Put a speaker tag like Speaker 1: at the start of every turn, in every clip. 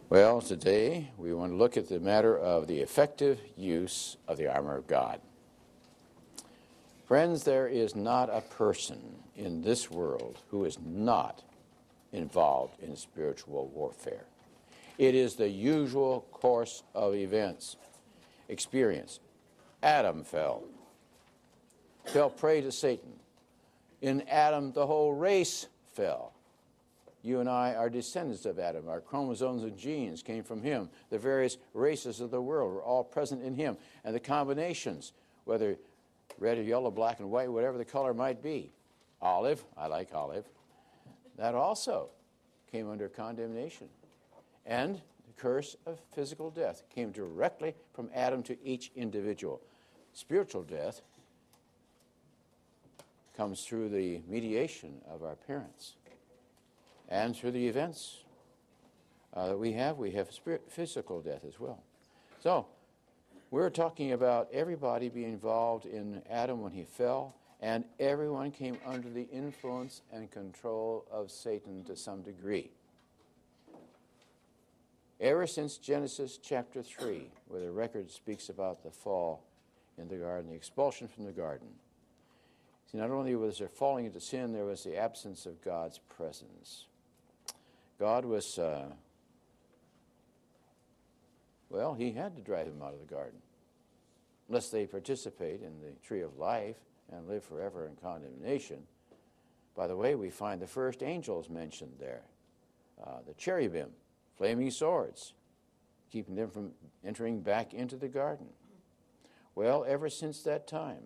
Speaker 1: Well, today we want to look at the matter of the effective use of the armor of God. Friends, there is not a person in this world who is not involved in spiritual warfare. It is the usual course of events. Experience. Adam fell prey to Satan. In Adam, the whole race fell. You and I are descendants of Adam. Our chromosomes and genes came from him. The various races of the world were all present in him. And the combinations, whether red or yellow, black and white, whatever the color might be. Olive, I like olive. That also came under condemnation. And the curse of physical death came directly from Adam to each individual. Spiritual death comes through the mediation of our parents. And through the events that we have physical death as well. So, we're talking about everybody being involved in Adam when he fell, and everyone came under the influence and control of Satan to some degree. Ever since Genesis chapter 3, where the record speaks about the fall in the garden, the expulsion from the garden. See, not only was there falling into sin, there was the absence of God's presence. God was, he had to drive them out of the garden, lest they participate in the tree of life and live forever in condemnation. By the way, we find the first angels mentioned there, the cherubim, flaming swords, keeping them from entering back into the garden. Well, ever since that time,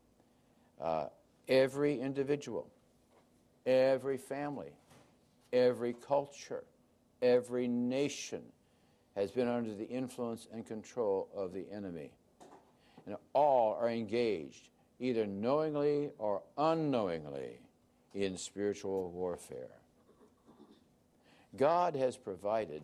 Speaker 1: every individual, every family, every culture, every nation has been under the influence and control of the enemy. And all are engaged, either knowingly or unknowingly, in spiritual warfare. God has provided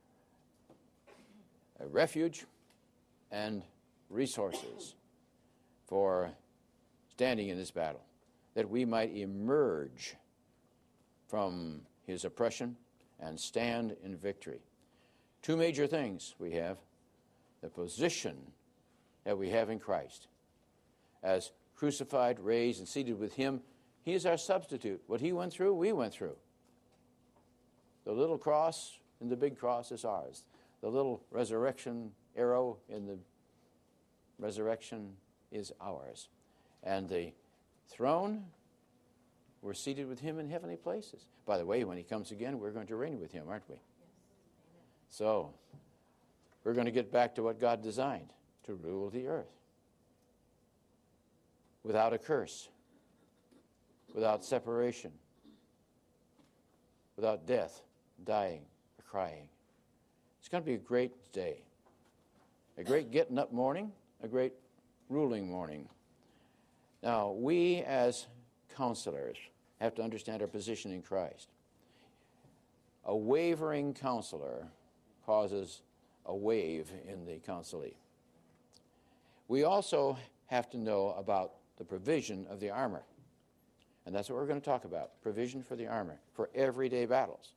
Speaker 1: a refuge and resources for standing in this battle, that we might emerge from his oppression and stand in victory. Two major things we have: the position that we have in Christ. As crucified, raised, and seated with him, he is our substitute. What he went through, we went through. The little cross and the big cross is ours. The little resurrection arrow in the resurrection is ours. And the throne, we're seated with him in heavenly places. By the way, when he comes again, we're going to reign with him, aren't we? Yes. So, we're going to get back to what God designed, to rule the earth. Without a curse, without separation, without death, dying, or crying. It's going to be a great day. A great getting up morning, a great ruling morning. Now, we as counselors have to understand our position in Christ. A wavering counselor causes a wave in the counselee. We also have to know about the provision of the armor. And that's what we're going to talk about, provision for the armor, for everyday battles.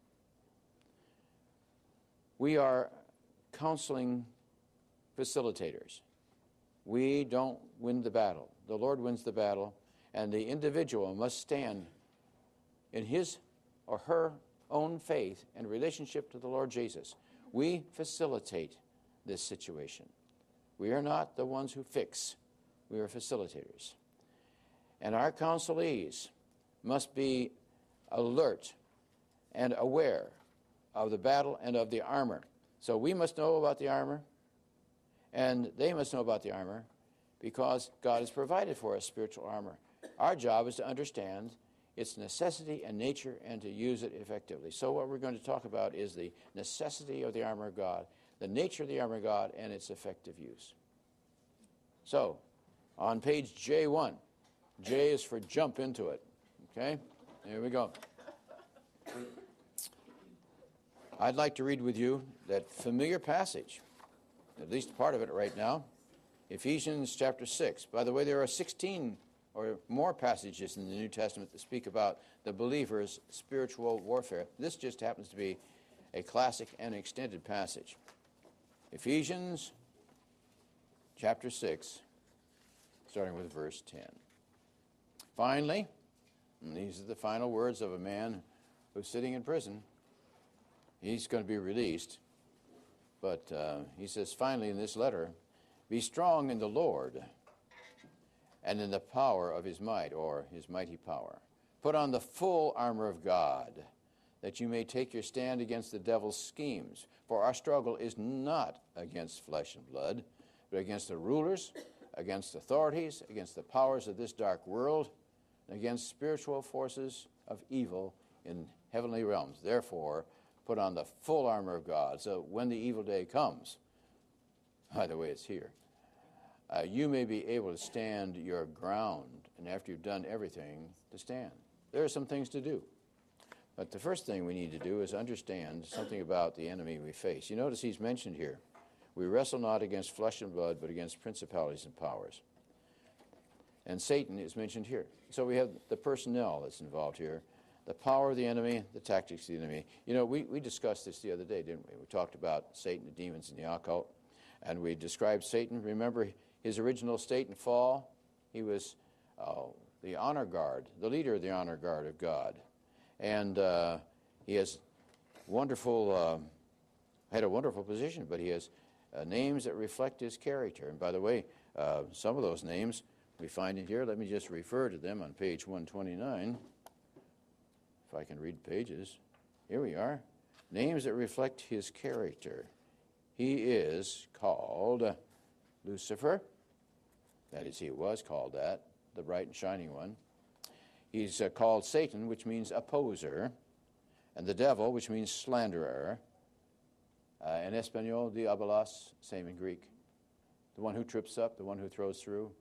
Speaker 1: We are counseling facilitators. We don't win the battle. The Lord wins the battle, and the individual must stand in his or her own faith and relationship to the Lord Jesus. We facilitate this situation. We are not the ones who fix. We are facilitators. And our counselees must be alert and aware of the battle and of the armor. So we must know about the armor, and they must know about the armor, because God has provided for us spiritual armor. Our job is to understand its necessity and nature and to use it effectively. So what we're going to talk about is the necessity of the armor of God, the nature of the armor of God, and its effective use. So, on page J1, J is for jump into it. Okay? Here we go. I'd like to read with you that familiar passage, at least part of it right now, Ephesians chapter 6. By the way, there are 16 or more passages in the New Testament that speak about the believer's spiritual warfare. This just happens to be a classic and extended passage. Ephesians chapter 6, starting with verse 10. Finally, and these are the final words of a man who's sitting in prison. He's going to be released. But he says, finally in this letter, be strong in the Lord and in the power of his might, or his mighty power. Put on the full armor of God, that you may take your stand against the devil's schemes. For our struggle is not against flesh and blood, but against the rulers, against authorities, against the powers of this dark world, and against spiritual forces of evil in heavenly realms. Therefore, put on the full armor of God, so when the evil day comes, by the way, it's here, you may be able to stand your ground, and after you've done everything, to stand. There are some things to do. But the first thing we need to do is understand something about the enemy we face. You notice he's mentioned here, we wrestle not against flesh and blood, but against principalities and powers. And Satan is mentioned here. So we have the personnel that's involved here, the power of the enemy, the tactics of the enemy. You know, we discussed this the other day, didn't we? We talked about Satan, the demons, and the occult. And we described Satan. Remember his original state and fall? He was the honor guard, the leader of the honor guard of God. And he has had a wonderful position, but he has names that reflect his character. And by the way, some of those names we find in here. Let me just refer to them on page 129. If I can read pages. Here we are. Names that reflect his character. He is called Lucifer. That is, he was called that, the bright and shining one. He's called Satan, which means opposer, and the devil, which means slanderer. In Espanol, diabolos, same in Greek. The one who trips up, the one who throws through,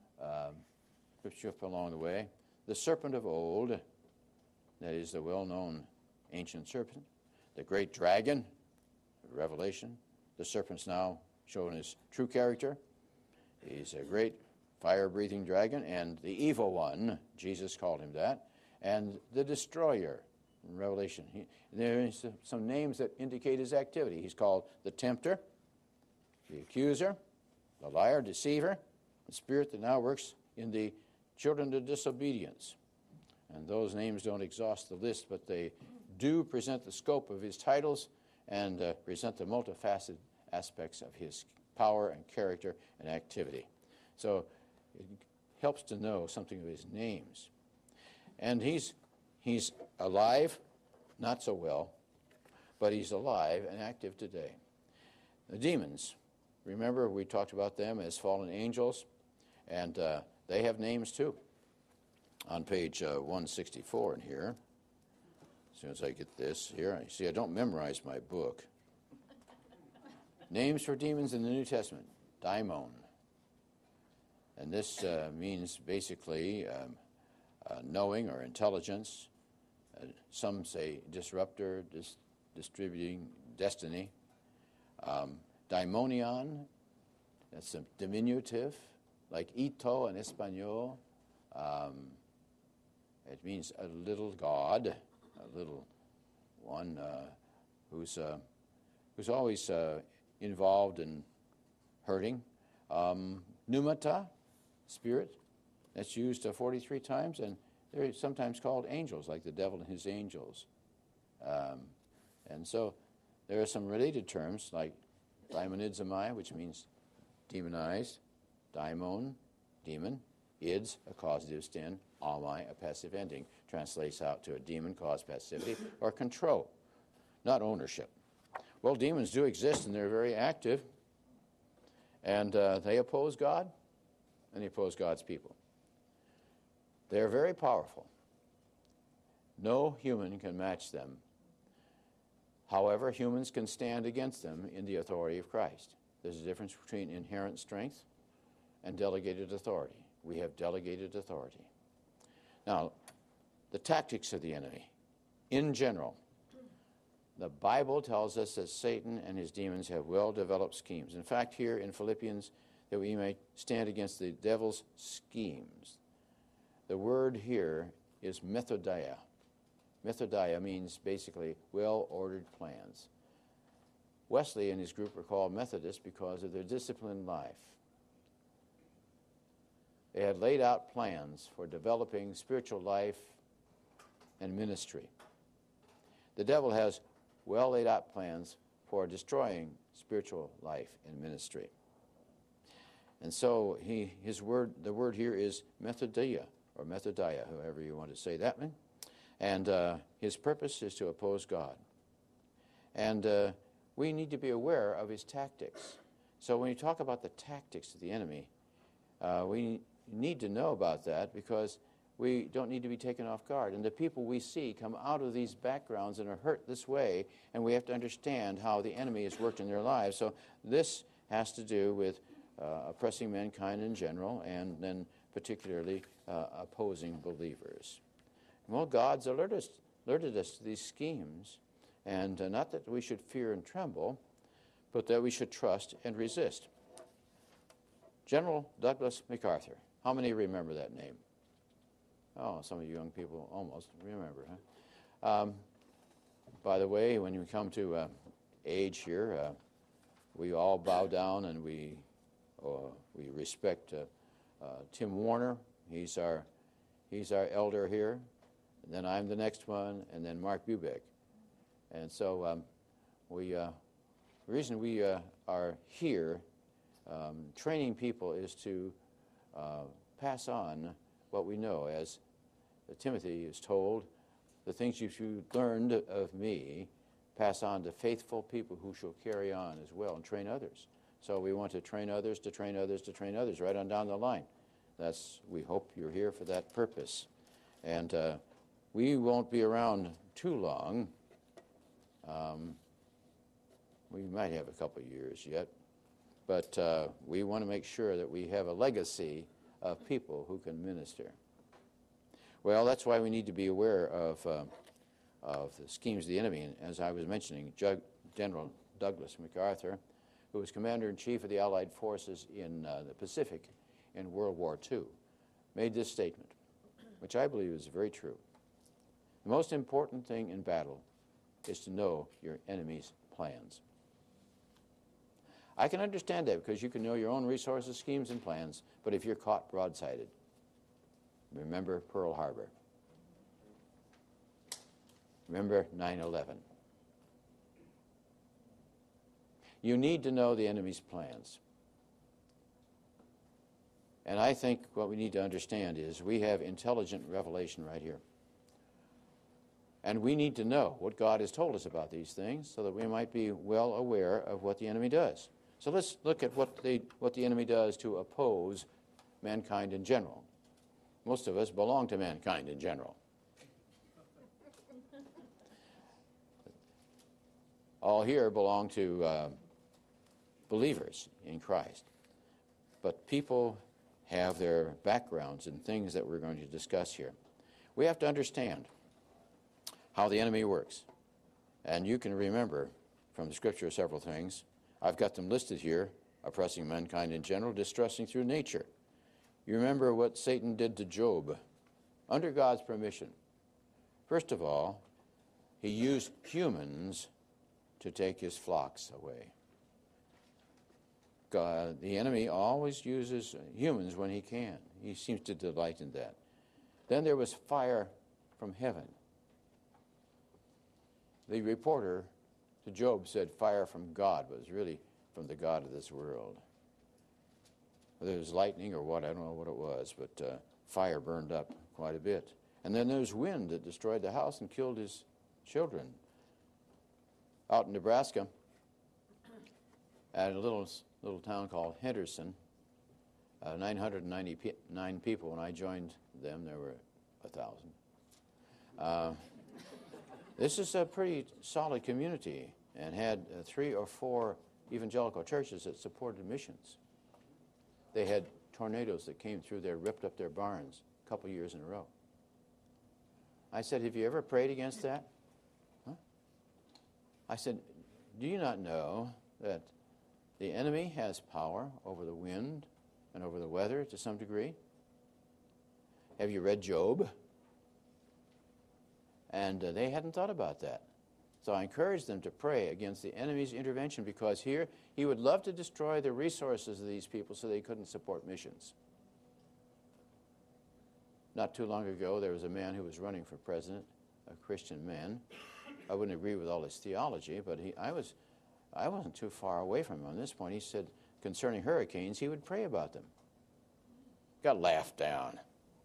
Speaker 1: trips you up along the way. The serpent of old, that is the well-known ancient serpent. The great dragon, Revelation. The serpent's now shown his true character. He's a great fire-breathing dragon, and the evil one, Jesus called him that, and the destroyer in Revelation. There are some names that indicate his activity. He's called the tempter, the accuser, the liar, deceiver, the spirit that now works in the children of disobedience. And those names don't exhaust the list, but they do present the scope of his titles and present the multifaceted aspects of his power and character and activity. So it helps to know something of his names. And he's alive, not so well, but he's alive and active today. The demons, remember we talked about them as fallen angels, and they have names too. On page 164 in here, as soon as I get this here, you see I don't memorize my book. Names for demons in the New Testament, daimon. And this means basically knowing or intelligence. Some say disruptor, distributing destiny. Daimonion, that's a diminutive, like ito in Espanol. It means a little god, a little one who's always involved in hurting. Pneumata, spirit, that's used 43 times, and they're sometimes called angels, like the devil and his angels. And so there are some related terms, like daimonizomai, which means demonized, daimon, demon, ids, a causative stem, amai, a passive ending, translates out to a demon, cause passivity, or control, not ownership. Well, demons do exist, and they're very active, and they oppose God, and they oppose God's people. They're very powerful. No human can match them. However, humans can stand against them in the authority of Christ. There's a difference between inherent strength and delegated authority. We have delegated authority. Now, the tactics of the enemy, in general, the Bible tells us that Satan and his demons have well-developed schemes. In fact, here in Philippians, that we may stand against the devil's schemes. The word here is methodia. Methodia means basically well-ordered plans. Wesley and his group were called Methodists because of their disciplined life. They had laid out plans for developing spiritual life and ministry. The devil has well laid out plans for destroying spiritual life and ministry. And so the word here is Methodia, or Methodia, however you want to say that one. And his purpose is to oppose God. And we need to be aware of his tactics. So when you talk about the tactics of the enemy, we need to know about that, because we don't need to be taken off guard. And the people we see come out of these backgrounds and are hurt this way, and we have to understand how the enemy has worked in their lives. So this has to do with oppressing mankind in general, and then particularly opposing believers. Well, God's alerted us to these schemes, and not that we should fear and tremble, but that we should trust and resist. General Douglas MacArthur. How many remember that name? Oh, some of you young people almost remember, huh? By the way, when you come to age here, we all bow down and we respect Tim Warner. He's our elder here. And then I'm the next one, and then Mark Bubeck. And so the reason we are here training people is to pass on what we know. As Timothy is told, the things you learned of me, pass on to faithful people who shall carry on as well and train others. So we want to train others, to train others, to train others, right on down the line. We hope you're here for that purpose. And we won't be around too long. We might have a couple of years yet. But we want to make sure that we have a legacy of people who can minister. Well, that's why we need to be aware of the schemes of the enemy. And as I was mentioning, General Douglas MacArthur, who was Commander-in-Chief of the Allied Forces in the Pacific in World War II, made this statement, which I believe is very true. The most important thing in battle is to know your enemy's plans. I can understand that, because you can know your own resources, schemes, and plans, but if you're caught broadsided, remember Pearl Harbor. Remember 9/11. You need to know the enemy's plans. And I think what we need to understand is we have intelligent revelation right here. And we need to know what God has told us about these things so that we might be well aware of what the enemy does. So let's look at what the enemy does to oppose mankind in general. Most of us belong to mankind in general. All here belong to believers in Christ. But people have their backgrounds and things that we're going to discuss here. We have to understand how the enemy works. And you can remember from the Scripture several things. I've got them listed here: oppressing mankind in general, distressing through nature. You remember what Satan did to Job under God's permission. First of all, he used humans to take his flocks away. God, the enemy always uses humans when he can. He seems to delight in that. Then there was fire from heaven. The reporter to Job said fire from God, but it was really from the God of this world. Whether it was lightning or what, I don't know what it was, but fire burned up quite a bit. And then there's wind that destroyed the house and killed his children. Out in Nebraska, at a little town called Henderson, 999 people. When I joined them, there were 1,000. This is a pretty solid community and had 3 or 4 evangelical churches that supported missions. They had tornadoes that came through there, ripped up their barns a couple years in a row. I said, have you ever prayed against that? Huh? I said, do you not know that the enemy has power over the wind and over the weather to some degree? Have you read Job? And they hadn't thought about that. So I encouraged them to pray against the enemy's intervention, because here he would love to destroy the resources of these people so they couldn't support missions. Not too long ago, there was a man who was running for president, a Christian man. I wouldn't agree with all his theology, but I wasn't too far away from him on this point. He said concerning hurricanes, he would pray about them. Got laughed down.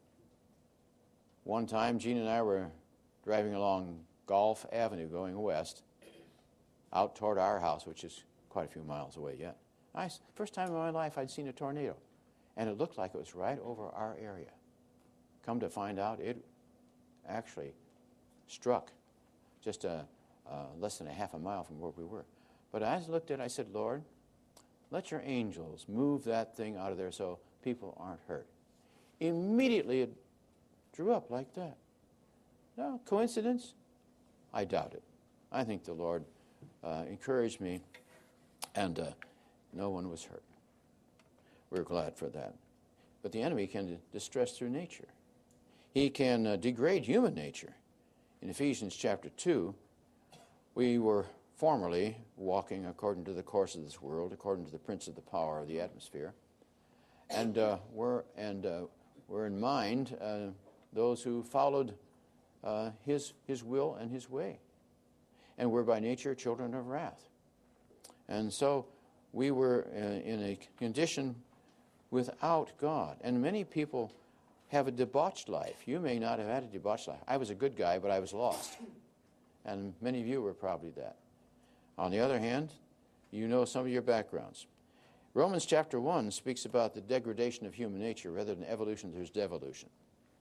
Speaker 1: One time, Gene and I were driving along Gulf Avenue going west, out toward our house, which is quite a few miles away yet. First time in my life I'd seen a tornado, and it looked like it was right over our area. Come to find out, it actually struck just less than a half a mile from where we were. But as I looked at it, I said, Lord, let your angels move that thing out of there so people aren't hurt. Immediately it drew up like that. No, coincidence? I doubt it. I think the Lord encouraged me, and no one was hurt. We're glad for that. But the enemy can distress through nature. He can degrade human nature. In Ephesians chapter 2, we were formerly walking according to the course of this world, according to the prince of the power of the atmosphere, and were in mind those who followed his will and his way, and were by nature children of wrath. And so we were in a condition without God. And many people have a debauched life. You may not have had a debauched life. I was a good guy, but I was lost. And many of you were probably that. On the other hand, you know some of your backgrounds. Romans chapter 1 speaks about the degradation of human nature. Rather than evolution, there's devolution.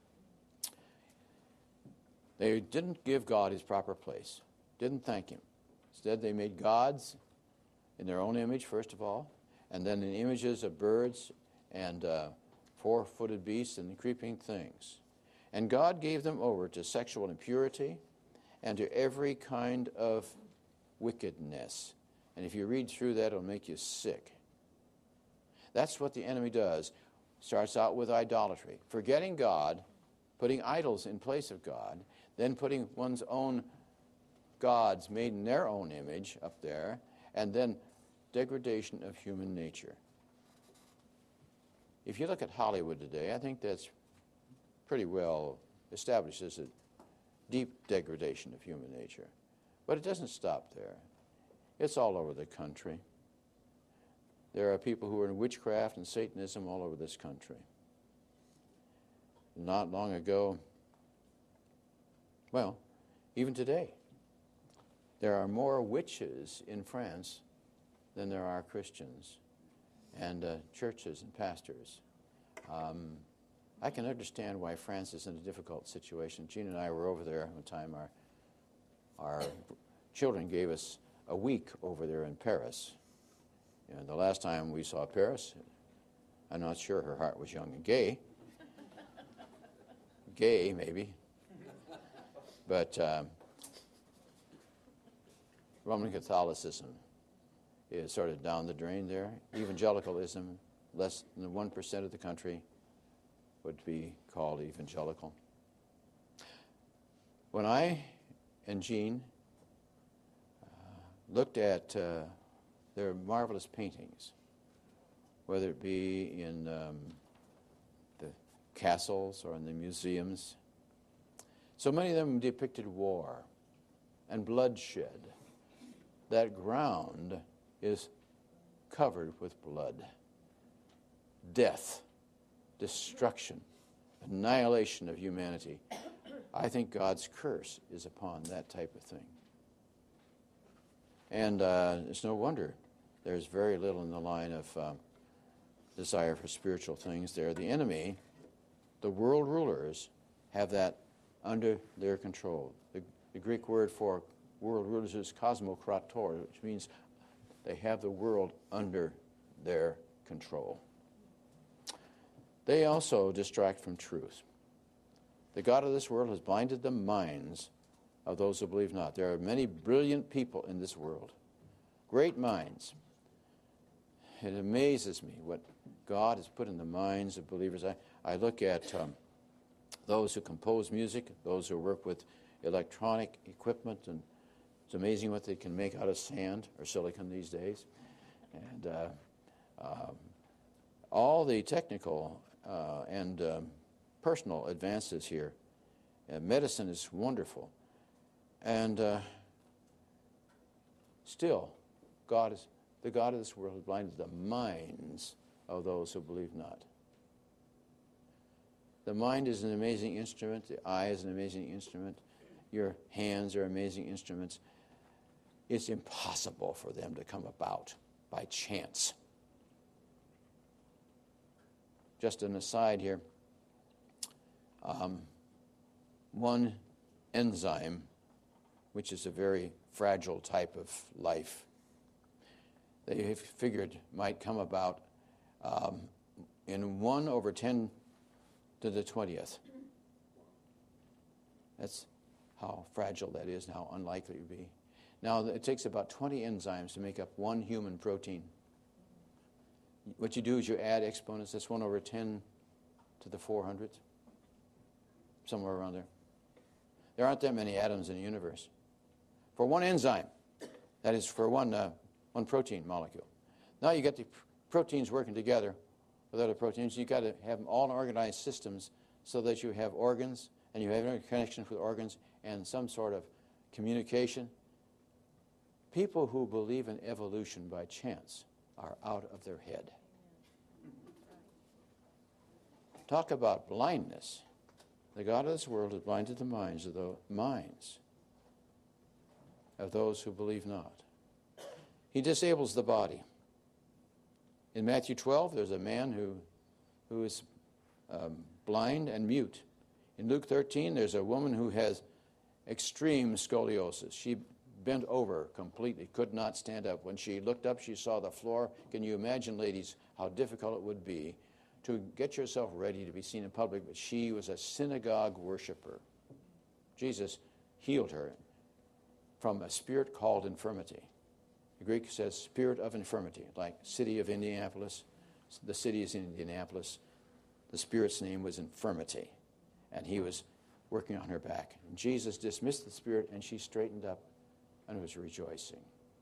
Speaker 1: They didn't give God his proper place, didn't thank him. Instead, they made gods in their own image, first of all, and then in images of birds and four-footed beasts and creeping things. And God gave them over to sexual impurity and to every kind of wickedness. And if you read through that, it'll make you sick. That's what the enemy does. Starts out with idolatry, forgetting God, putting idols in place of God, then putting one's own gods made in their own image up there, and then degradation of human nature. If you look at Hollywood today, I think that's pretty well established as a deep degradation of human nature. But it doesn't stop there. It's all over the country. There are people who are in witchcraft and Satanism all over this country. Not long ago, well, even today, there are more witches in France than there are Christians and churches and pastors. I can understand why France is in a difficult situation. Gene and I were over there one time. Our children gave us a week over there in Paris. And the last time we saw Paris, I'm not sure her heart was young and gay. Gay, maybe. But Roman Catholicism is sort of down the drain there. Evangelicalism, less than 1% of the country would be called evangelical. When I and Gene looked at their marvelous paintings, whether it be in the castles or in the museums, so many of them depicted war and bloodshed. That ground is covered with blood, death, destruction, annihilation of humanity. I think God's curse is upon that type of thing. And it's no wonder there's very little in the line of desire for spiritual things there. The enemy, the world rulers, have that under their control. The Greek word for world rulers is kosmokrator, which means they have the world under their control. They also distract from truth. The God of this world has blinded the minds of those who believe not. There are many brilliant people in this world, great minds. It amazes me what God has put in the minds of believers. I look at those who compose music, those who work with electronic equipment, and it's amazing what they can make out of sand or silicon these days. And all the technical and personal advances here. Medicine is wonderful. And still, the God of this world has blinded the minds of those who believe not. The mind is an amazing instrument. The eye is an amazing instrument. Your hands are amazing instruments. It's impossible for them to come about by chance. Just an aside here. One enzyme, which is a very fragile type of life, they figured might come about in 1 over 10 to the 20th. That's how fragile that is and how unlikely it would be. Now, it takes about 20 enzymes to make up one human protein. What you do is you add exponents. That's 1 over 10 to the 400th, somewhere around there. There aren't that many atoms in the universe. For one enzyme, that is for one protein molecule. Now you get the proteins working together with other proteins. You've got to have them all in organized systems so that you have organs, and you have interconnections with organs and some sort of communication. People who believe in evolution by chance are out of their head. Talk about blindness. The God of this world has blinded the minds of those who believe not. He disables the body. In Matthew 12, there's a man who is blind and mute. In Luke 13, there's a woman who has extreme scoliosis. She bent over completely, could not stand up. When she looked up, she saw the floor. Can you imagine, ladies, how difficult it would be to get yourself ready to be seen in public? But she was a synagogue worshiper. Jesus healed her from a spirit called infirmity. The Greek says spirit of infirmity, like city of Indianapolis. The city is in Indianapolis. The spirit's name was infirmity, and he was working on her back. And Jesus dismissed the spirit, and she straightened up and was rejoicing.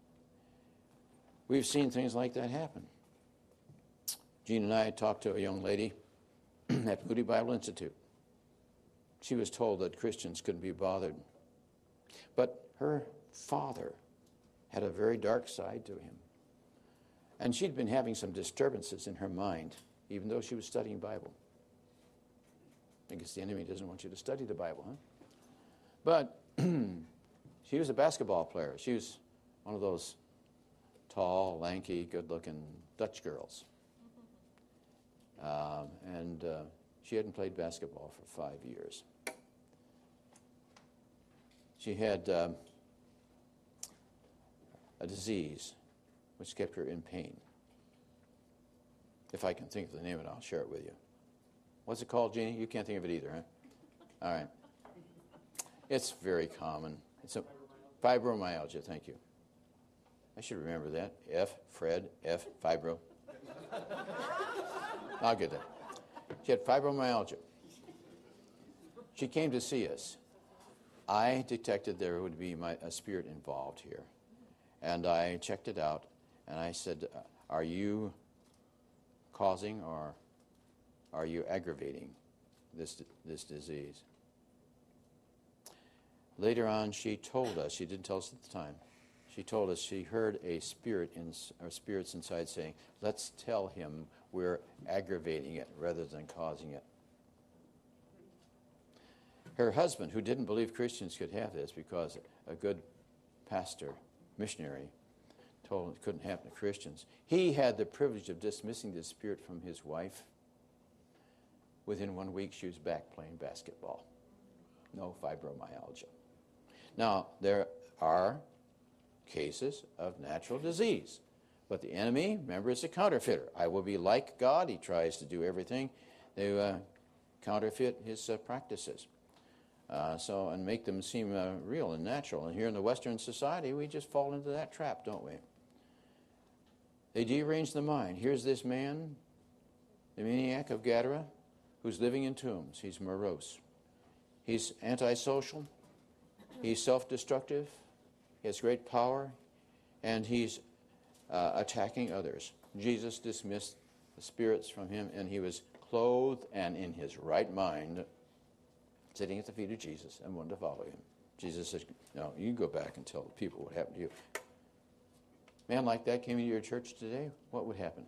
Speaker 1: We've seen things like that happen. Jean and I talked to a young lady at Moody Bible Institute. She was told that Christians couldn't be bothered. But her father had a very dark side to him. And she'd been having some disturbances in her mind, even though she was studying Bible. I guess the enemy doesn't want you to study the Bible, huh? But she was a basketball player. She was one of those tall, lanky, good-looking Dutch girls. And she hadn't played basketball for 5 years. She had a disease which kept her in pain. If I can think of the name of it, I'll share it with you. What's it called, Jeannie? You can't think of it either, huh? All right. It's very common. It's a fibromyalgia, thank you. I should remember that. Fred, fibro. I'll get that. She had fibromyalgia. She came to see us. I detected there would be a spirit involved here. And I checked it out, and I said, are you causing or are you aggravating this disease? Later on, she told us, she didn't tell us at the time, she told us she heard a spirit or spirits inside saying, let's tell him we're aggravating it rather than causing it. Her husband, who didn't believe Christians could have this because a good pastor, missionary, told him it couldn't happen to Christians, he had the privilege of dismissing the spirit from his wife. Within 1 week, she was back playing basketball. No fibromyalgia. Now, there are cases of natural disease. But the enemy, remember, is a counterfeiter. I will be like God. He tries to do everything to counterfeit his practices. And make them seem real and natural. And here in the Western society, we just fall into that trap, don't we? They derange the mind. Here's this man, the maniac of Gadara, who's living in tombs. He's morose. He's antisocial. He's self-destructive. He has great power. And he's attacking others. Jesus dismissed the spirits from him, and he was clothed and in his right mind, sitting at the feet of Jesus and wanted to follow him. Jesus said, no, you go back and tell the people what happened to you. Man like that came into your church today, what would happen?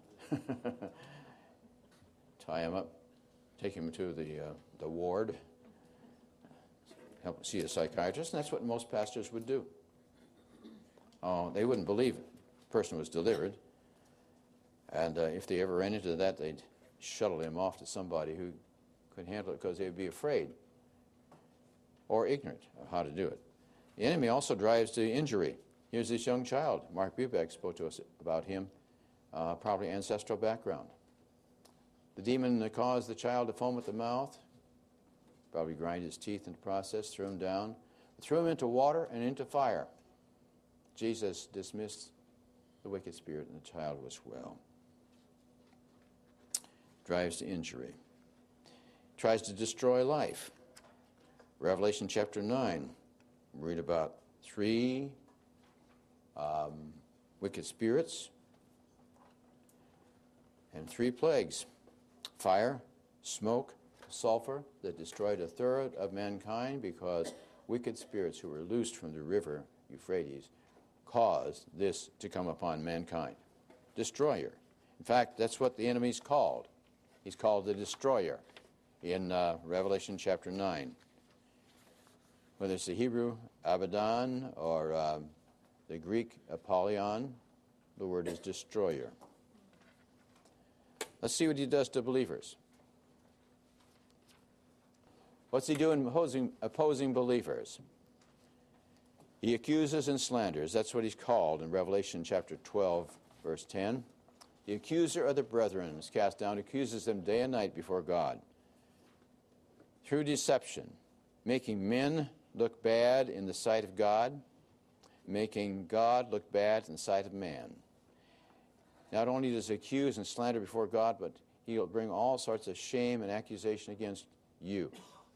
Speaker 1: Tie him up, take him to the ward, help see a psychiatrist, and that's what most pastors would do. They wouldn't believe it. The person was delivered, and if they ever ran into that, they'd shuttle him off to somebody who could handle it because they would be afraid or ignorant of how to do it. The enemy also drives to injury. Here's this young child. Mark Bubeck spoke to us about him, probably ancestral background. The demon that caused the child to foam at the mouth, probably grind his teeth in the process, threw him down, threw him into water and into fire. Jesus dismissed the wicked spirit, and the child was well. Drives to injury. Tries to destroy life. Revelation chapter 9, we read about 3 wicked spirits and 3 plagues. Fire, smoke, sulfur that destroyed 1/3 of mankind because wicked spirits who were loosed from the river Euphrates caused this to come upon mankind. Destroyer. In fact, that's what the enemy's called. He's called the destroyer in Revelation chapter 9. Whether it's the Hebrew Abaddon or the Greek Apollyon, the word is destroyer. Let's see what he does to believers. What's he doing opposing believers? He accuses and slanders. That's what he's called in Revelation chapter 12, verse 10. The accuser of the brethren is cast down, accuses them day and night before God. Through deception, making men look bad in the sight of God, making God look bad in the sight of man. Not only does he accuse and slander before God, but he'll bring all sorts of shame and accusation against you.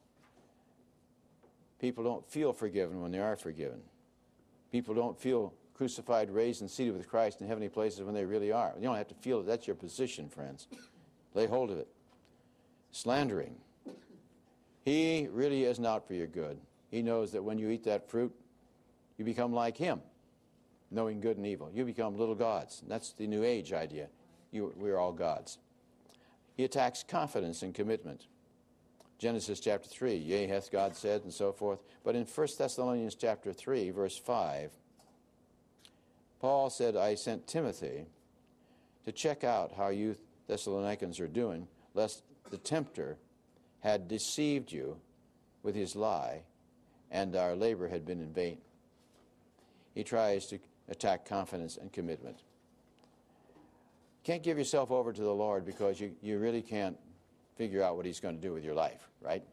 Speaker 1: People don't feel forgiven when they are forgiven. People don't feel crucified, raised, and seated with Christ in heavenly places when they really are. You don't have to feel it. That's your position, friends. Lay hold of it. Slandering. He really isn't out for your good. He knows that when you eat that fruit, you become like him, knowing good and evil. You become little gods. That's the New Age idea. We're all gods. He attacks confidence and commitment. Genesis chapter 3, yea, hath God said, and so forth. But in 1 Thessalonians chapter 3, verse 5, Paul said, I sent Timothy to check out how you Thessalonians are doing, lest the tempter had deceived you with his lie, and our labor had been in vain. He tries to attack confidence and commitment. You can't give yourself over to the Lord because you really can't figure out what he's going to do with your life, right?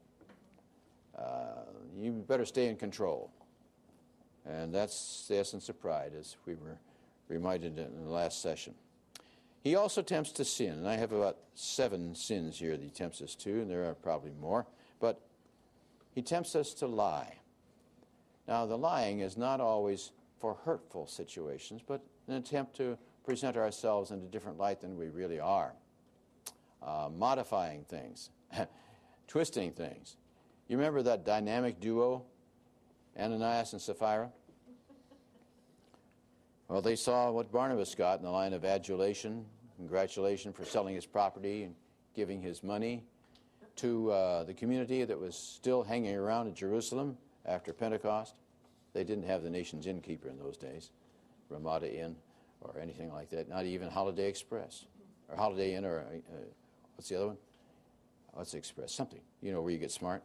Speaker 1: You better stay in control. And that's the essence of pride, as we were reminded in the last session. He also tempts to sin, and I have about 7 sins here that he tempts us to, and there are probably more. But he tempts us to lie. Now, the lying is not always for hurtful situations, but an attempt to present ourselves in a different light than we really are. Modifying things, twisting things. You remember that dynamic duo, Ananias and Sapphira? Well, they saw what Barnabas got in the line of adulation, congratulation for selling his property and giving his money to the community that was still hanging around in Jerusalem after Pentecost. They didn't have the nation's innkeeper in those days, Ramada Inn or anything like that, not even Holiday Express or Holiday Inn or what's the other one? What's Express? Something, you know, where you get smart.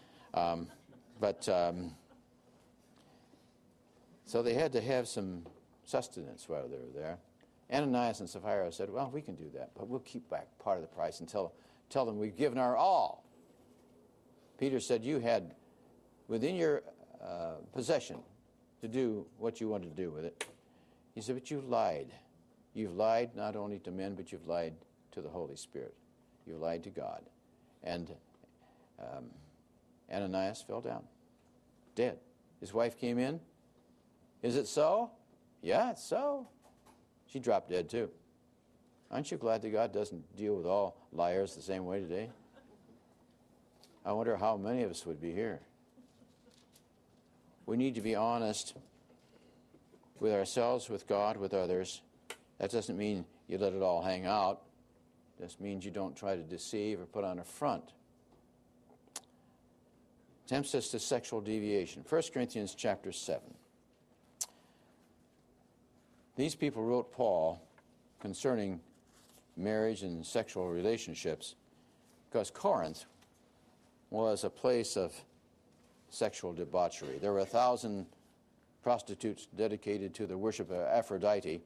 Speaker 1: So they had to have some sustenance while they were there. Ananias and Sapphira said, well, we can do that, but we'll keep back part of the price and tell them we've given our all. Peter said, you had within your possession to do what you wanted to do with it. He said, but you've lied. You've lied not only to men, but you've lied to the Holy Spirit. You lied to God. And Ananias fell down, dead. His wife came in. Is it so? Yeah, it's so. She dropped dead too. Aren't you glad that God doesn't deal with all liars the same way today? I wonder how many of us would be here. We need to be honest with ourselves, with God, with others. That doesn't mean you let it all hang out. It just means you don't try to deceive or put on a front. Tempts us to sexual deviation. 1 Corinthians chapter 7. These people wrote Paul concerning marriage and sexual relationships because Corinth was a place of sexual debauchery. There were 1,000 prostitutes dedicated to the worship of Aphrodite.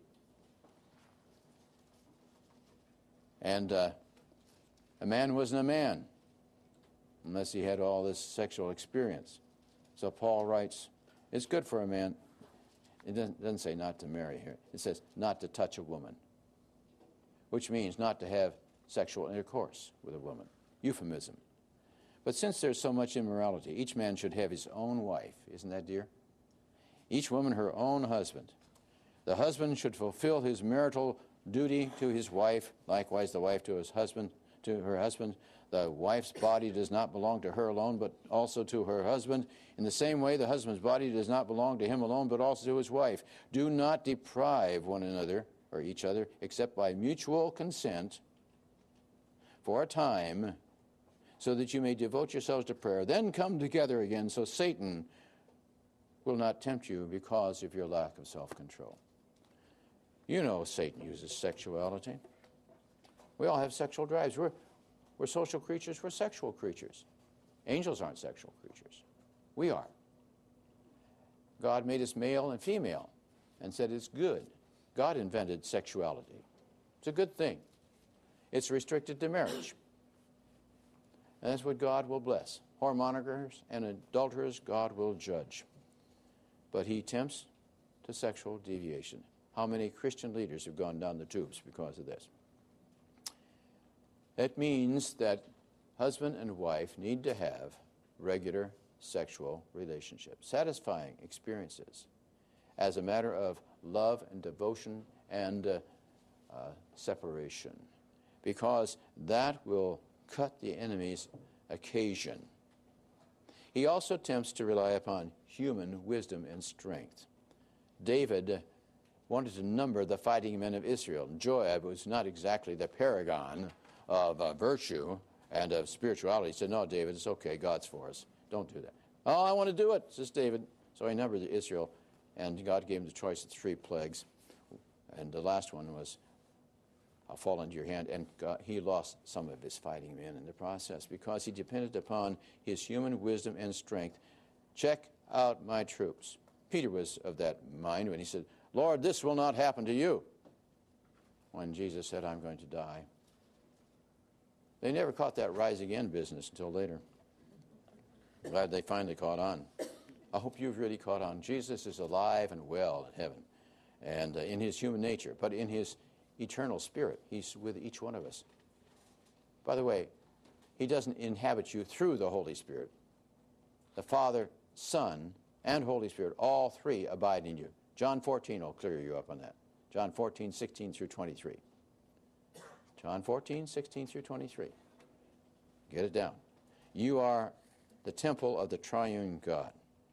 Speaker 1: And a man wasn't a man unless he had all this sexual experience. So Paul writes, it's good for a man. It doesn't say not to marry here. It says not to touch a woman, which means not to have sexual intercourse with a woman. Euphemism. But since there's so much immorality, each man should have his own wife. Isn't that dear? Each woman her own husband. The husband should fulfill his marital duty to his wife, likewise the wife to his husband, to her husband. The wife's body does not belong to her alone, but also to her husband. In the same way, the husband's body does not belong to him alone, but also to his wife. Do not deprive one another, or each other, except by mutual consent, for a time, so that you may devote yourselves to prayer. Then come together again, so Satan will not tempt you because of your lack of self-control. You know Satan uses sexuality. We all have sexual drives. We're social creatures. We're sexual creatures. Angels aren't sexual creatures. We are. God made us male and female and said it's good. God invented sexuality. It's a good thing. It's restricted to marriage. And that's what God will bless. Whoremongers and adulterers, God will judge. But he tempts to sexual deviation. How many Christian leaders have gone down the tubes because of this? That means that husband and wife need to have regular sexual relationships, satisfying experiences, as a matter of love and devotion and separation, because that will cut the enemy's occasion. He also tempts to rely upon human wisdom and strength. David wanted to number the fighting men of Israel. Joab was not exactly the paragon of virtue and of spirituality. He said, no, David, it's okay. God's for us. Don't do that. Oh, I want to do it, says David. So he numbered Israel, and God gave him the choice of 3 plagues. And the last one was, I'll fall into your hand. And he lost some of his fighting men in the process because he depended upon his human wisdom and strength. Check out my troops. Peter was of that mind when he said, Lord, this will not happen to you. When Jesus said, I'm going to die. They never caught that rise again business until later. Glad they finally caught on. I hope you've really caught on. Jesus is alive and well in heaven and in his human nature, but in his eternal spirit, he's with each one of us. By the way, he doesn't inhabit you through the Holy Spirit. The Father, Son, and Holy Spirit, all 3 abide in you. John 14 will clear you up on that. John 14, 16 through 23. John 14, 16 through 23. Get it down. You are the temple of the triune God.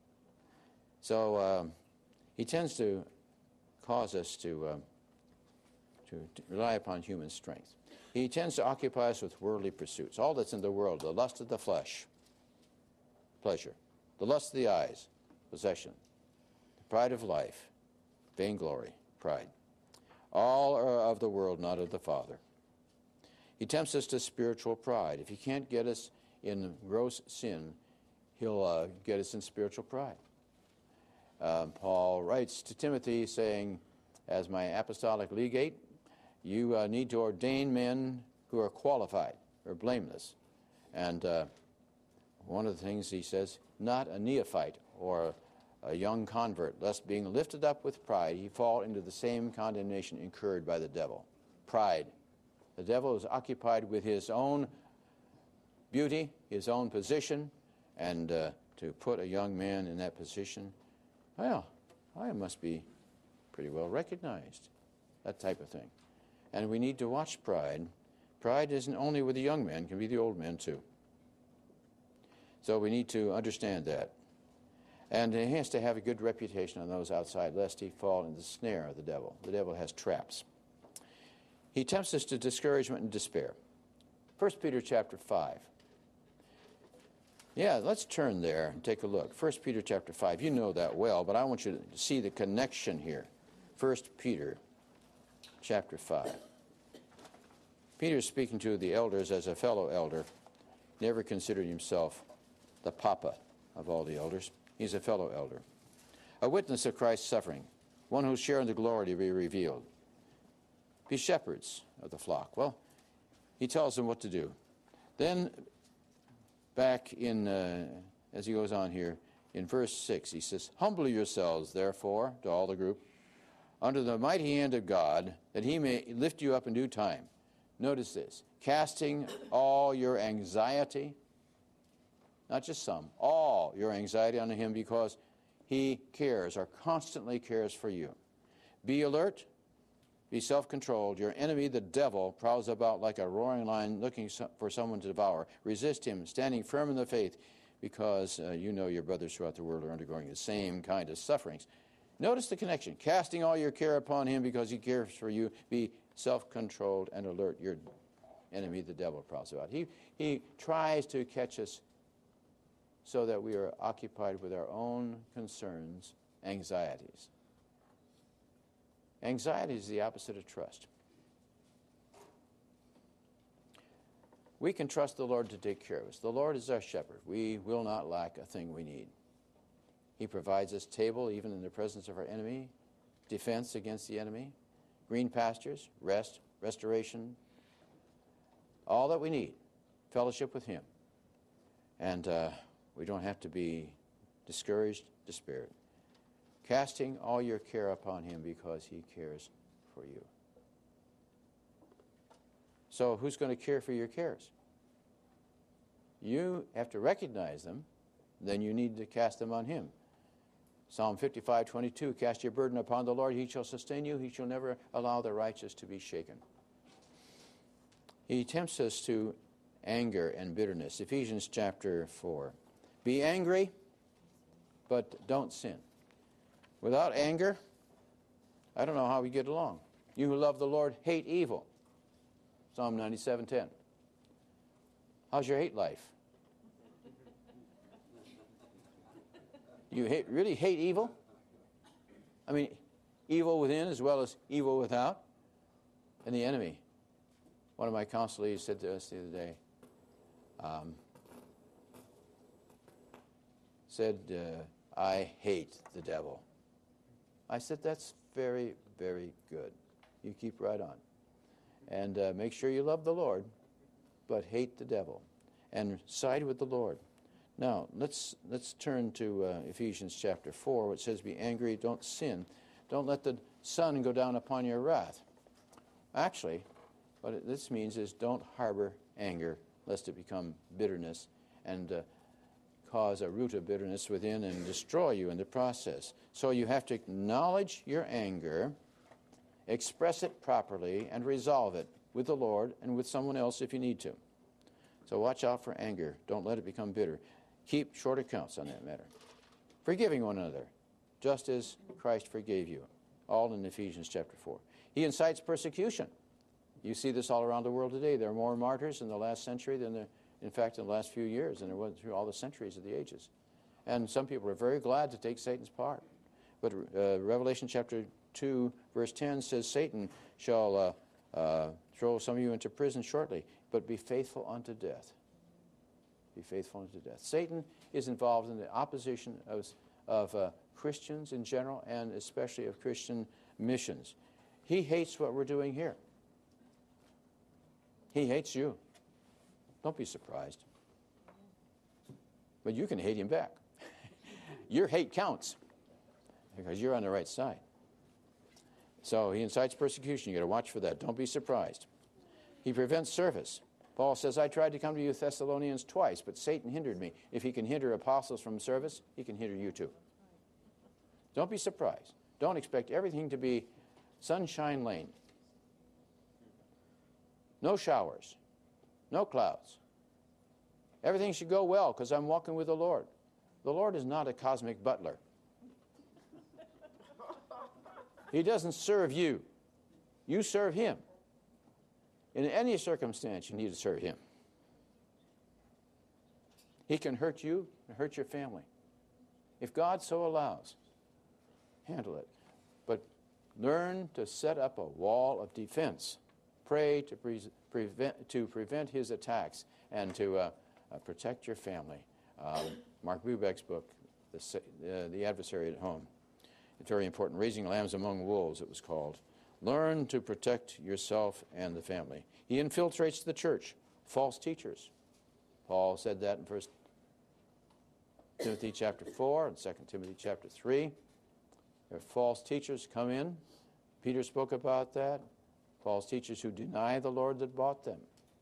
Speaker 1: So he tends to cause us to rely upon human strength. He tends to occupy us with worldly pursuits. All that's in the world, the lust of the flesh, pleasure, the lust of the eyes, possession, the pride of life, vainglory, pride. All are of the world, not of the Father. He tempts us to spiritual pride. If he can't get us in gross sin, he'll get us in spiritual pride. Paul writes to Timothy saying, as my apostolic legate, you need to ordain men who are qualified or blameless. And one of the things he says, not a neophyte or a young convert, lest being lifted up with pride, he fall into the same condemnation incurred by the devil. Pride. The devil is occupied with his own beauty, his own position, and to put a young man in that position, well, I must be pretty well recognized, that type of thing. And we need to watch pride. Pride isn't only with the young men, it can be the old men too. So we need to understand that. And he has to have a good reputation on those outside, lest he fall in the snare of the devil. The devil has traps. He tempts us to discouragement and despair. 1 Peter chapter 5. Yeah, let's turn there and take a look. 1 Peter chapter 5. You know that well, but I want you to see the connection here. 1 Peter chapter 5. Peter's speaking to the elders as a fellow elder. Never considered himself the papa of all the elders. He's a fellow elder. A witness of Christ's suffering, one whose share in the glory to be revealed. Be shepherds of the flock. Well, he tells them what to do. Then, back in, as he goes on here, in verse 6, he says, "Humble yourselves, therefore," to all the group, "under the mighty hand of God, that he may lift you up in due time." Notice this, casting all your anxiety, not just some, all your anxiety on him, because he cares, or constantly cares for you. Be alert, be self-controlled. Your enemy, the devil, prowls about like a roaring lion looking for someone to devour. Resist him, standing firm in the faith, because you know your brothers throughout the world are undergoing the same kind of sufferings. Notice the connection. Casting all your care upon him because he cares for you. Be self-controlled and alert. Your enemy, the devil, prowls about. He tries to catch us so that we are occupied with our own concerns, anxieties. Anxiety is the opposite of trust. We can trust the Lord to take care of us. The Lord is our shepherd. We will not lack a thing we need. He provides us table even in the presence of our enemy, defense against the enemy, green pastures, rest, restoration, all that we need, fellowship with him. And we don't have to be discouraged, despaired. Casting all your care upon him because he cares for you. So who's going to care for your cares? You have to recognize them, then you need to cast them on him. Psalm 55:22, "Cast your burden upon the Lord, he shall sustain you, he shall never allow the righteous to be shaken." He tempts us to anger and bitterness. Ephesians chapter 4. Be angry, but don't sin. Without anger, I don't know how we get along. You who love the Lord, hate evil. Psalm 97:10. How's your hate life? You really hate evil? I mean, evil within as well as evil without. And the enemy. One of my counselees said to us the other day, I hate the devil. I said, that's very, very good. You keep right on. And make sure you love the Lord, but hate the devil. And side with the Lord. Now, let's turn to Ephesians chapter 4, which says, be angry, don't sin. Don't let the sun go down upon your wrath. Actually, what this means is don't harbor anger, lest it become bitterness and cause a root of bitterness within and destroy you in the process. So you have to acknowledge your anger, express it properly, and resolve it with the Lord and with someone else if you need to. So watch out for anger. Don't let it become bitter. Keep short accounts on that matter. Forgiving one another, just as Christ forgave you. All in Ephesians chapter 4. He incites persecution. You see this all around the world today. There are more martyrs in the last century than there, in fact, in the last few years than there was through all the centuries of the ages. And some people are very glad to take Satan's part. But Revelation chapter 2, verse 10 says, Satan shall throw some of you into prison shortly, but be faithful unto death. Be faithful unto death. Satan is involved in the opposition of Christians in general and especially of Christian missions. He hates what we're doing here. He hates you. Don't be surprised. But you can hate him back. Your hate counts because you're on the right side. So he incites persecution. You got to watch for that. Don't be surprised. He prevents service. Paul says, I tried to come to you Thessalonians twice, but Satan hindered me. If he can hinder apostles from service, he can hinder you too. Don't be surprised. Don't expect everything to be sunshine lane. No showers. No clouds. Everything should go well because I'm walking with the Lord. The Lord is not a cosmic butler. He doesn't serve you. You serve him. In any circumstance, you need to serve him. He can hurt you and hurt your family. If God so allows, handle it. But learn to set up a wall of defense. Pray to prevent his attacks and to protect your family. Mark Bubeck's book, The Adversary at Home. It's very important. Raising Lambs Among Wolves, it was called. Learn to protect yourself and the family. He infiltrates the church. False teachers. Paul said that in 1 Timothy chapter 4 and 2 Timothy chapter 3. There are false teachers come in. Peter spoke about that. False teachers who deny the Lord that bought them.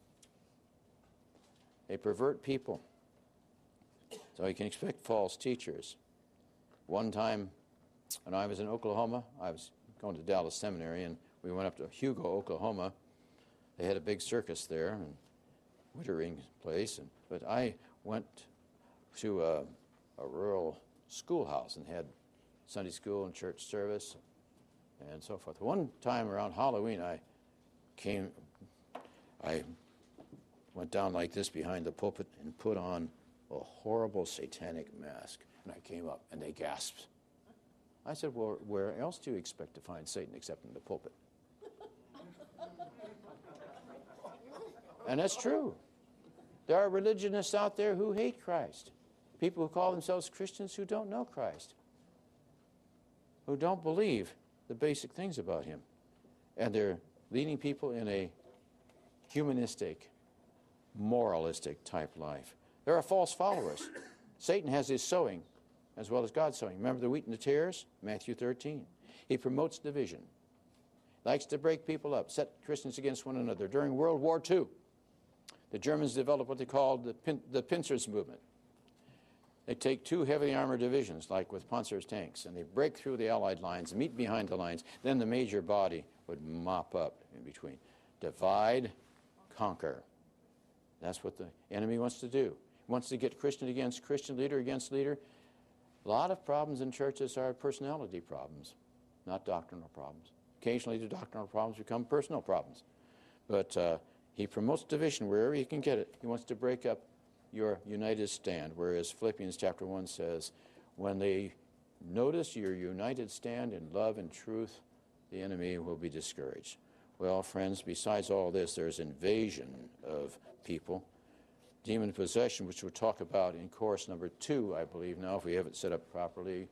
Speaker 1: They pervert people. So you can expect false teachers. One time when I was in Oklahoma, I was going to Dallas Seminary, and we went up to Hugo, Oklahoma. They had a big circus there, and wintering place. But I went to a rural schoolhouse and had Sunday school and church service and so forth. One time around Halloween, I went down like this behind the pulpit and put on a horrible satanic mask. And I came up, and they gasped. I said, well, where else do you expect to find Satan except in the pulpit? And that's true. There are religionists out there who hate Christ. People who call themselves Christians who don't know Christ. Who don't believe the basic things about him. And they're leading people in a humanistic, moralistic type life. There are false followers. Satan has his sowing as well as God's sowing. Remember the wheat and the tares? Matthew 13. He promotes division. Likes to break people up, set Christians against one another. During World War II, the Germans developed what they called the Pinzers movement. They take two heavily armored divisions, like with Panzer's tanks, and they break through the Allied lines, meet behind the lines. Then the major body would mop up in between. Divide, conquer. That's what the enemy wants to do. He wants to get Christian against Christian, leader against leader. A lot of problems in churches are personality problems, not doctrinal problems. Occasionally the doctrinal problems become personal problems. But he promotes division wherever he can get it. He wants to break up your united stand, whereas Philippians chapter 1 says, when they notice your united stand in love and truth, the enemy will be discouraged. Well, friends, besides all this, there's invasion of people. Demon possession, which we'll talk about in course number 2, I believe now, if we have it set up properly.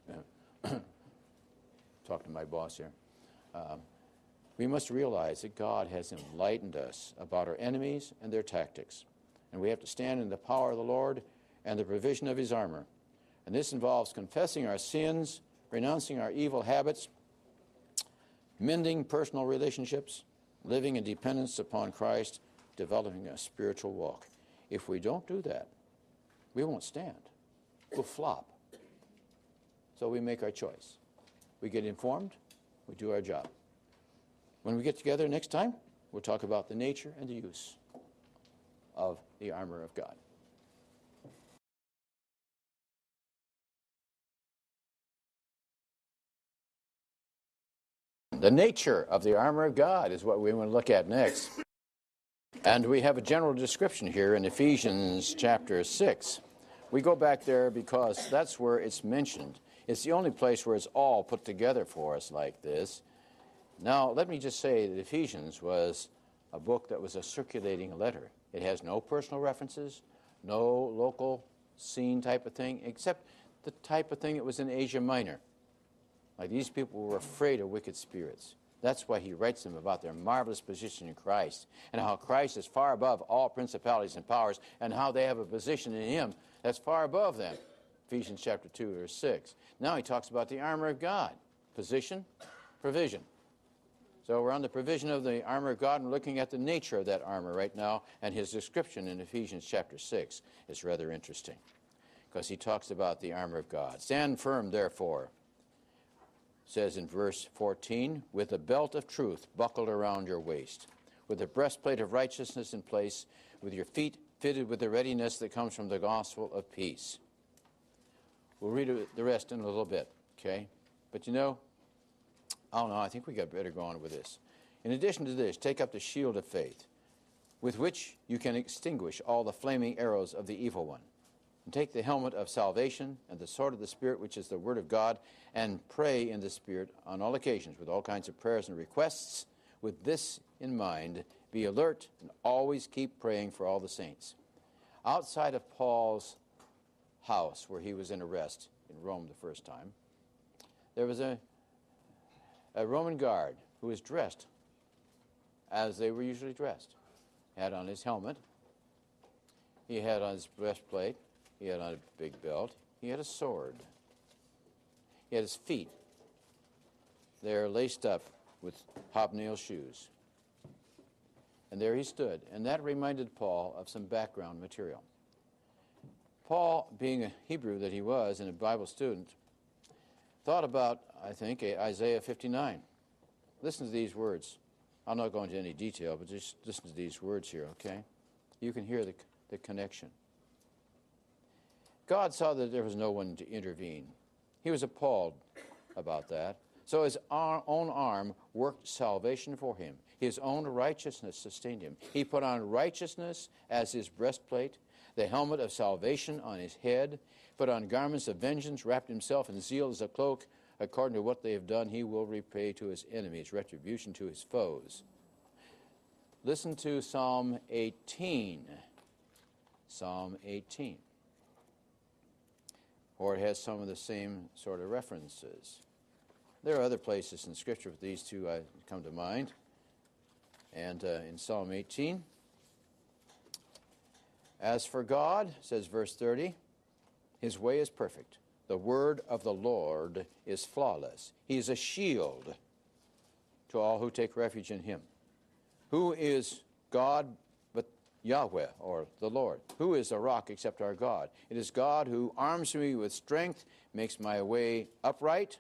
Speaker 1: Talk to my boss here. We must realize that God has enlightened us about our enemies and their tactics. And we have to stand in the power of the Lord and the provision of his armor. And this involves confessing our sins, renouncing our evil habits, mending personal relationships, living in dependence upon Christ, developing a spiritual walk. If we don't do that, we won't stand. We'll flop. So we make our choice. We get informed, we do our job. When we get together next time, we'll talk about the nature and the use of the armor of God. The nature of the armor of God is what we want to look at next. And we have a general description here in Ephesians chapter 6. We go back there because that's where it's mentioned. It's the only place where it's all put together for us like this. Now, let me just say that Ephesians was a book that was a circulating letter. It has no personal references, no local scene type of thing, except the type of thing that was in Asia Minor. Like these people were afraid of wicked spirits. That's why he writes them about their marvelous position in Christ and how Christ is far above all principalities and powers and how they have a position in him that's far above them. Ephesians chapter 2, verse 6. Now he talks about the armor of God. Position, provision. So we're on the provision of the armor of God and looking at the nature of that armor right now, and his description in Ephesians chapter 6 is rather interesting because he talks about the armor of God. Stand firm, therefore, says in verse 14, with a belt of truth buckled around your waist, with a breastplate of righteousness in place, with your feet fitted with the readiness that comes from the gospel of peace. We'll read the rest in a little bit, okay? But you know, I think we got better go on with this. In addition to this, take up the shield of faith, with which you can extinguish all the flaming arrows of the evil one. And take the helmet of salvation and the sword of the Spirit, which is the word of God, and pray in the Spirit on all occasions with all kinds of prayers and requests. With this in mind, be alert and always keep praying for all the saints. Outside of Paul's house, where he was in arrest in Rome the first time, there was a Roman guard who was dressed as they were usually dressed. He had on his helmet, he had on his breastplate, he had on a big belt, he had a sword. He had his feet. They're laced up with hobnail shoes. And there he stood, and that reminded Paul of some background material. Paul, being a Hebrew that he was and a Bible student, thought about, I think, Isaiah 59. Listen to these words. I'll not go into any detail, but just listen to these words here, okay? You can hear the connection. God saw that there was no one to intervene. He was appalled about that. So his own arm worked salvation for him. His own righteousness sustained him. He put on righteousness as his breastplate, the helmet of salvation on his head, put on garments of vengeance, wrapped himself in zeal as a cloak. According to what they have done, he will repay to his enemies, retribution to his foes. Listen to Psalm 18. Psalm 18. Or it has some of the same sort of references. There are other places in Scripture, but these two come to mind. And in Psalm 18, as for God, says verse 30, his way is perfect. The word of the Lord is flawless. He is a shield to all who take refuge in him. Who is God but Yahweh, or the Lord? Who is a rock except our God? It is God who arms me with strength, makes my way upright,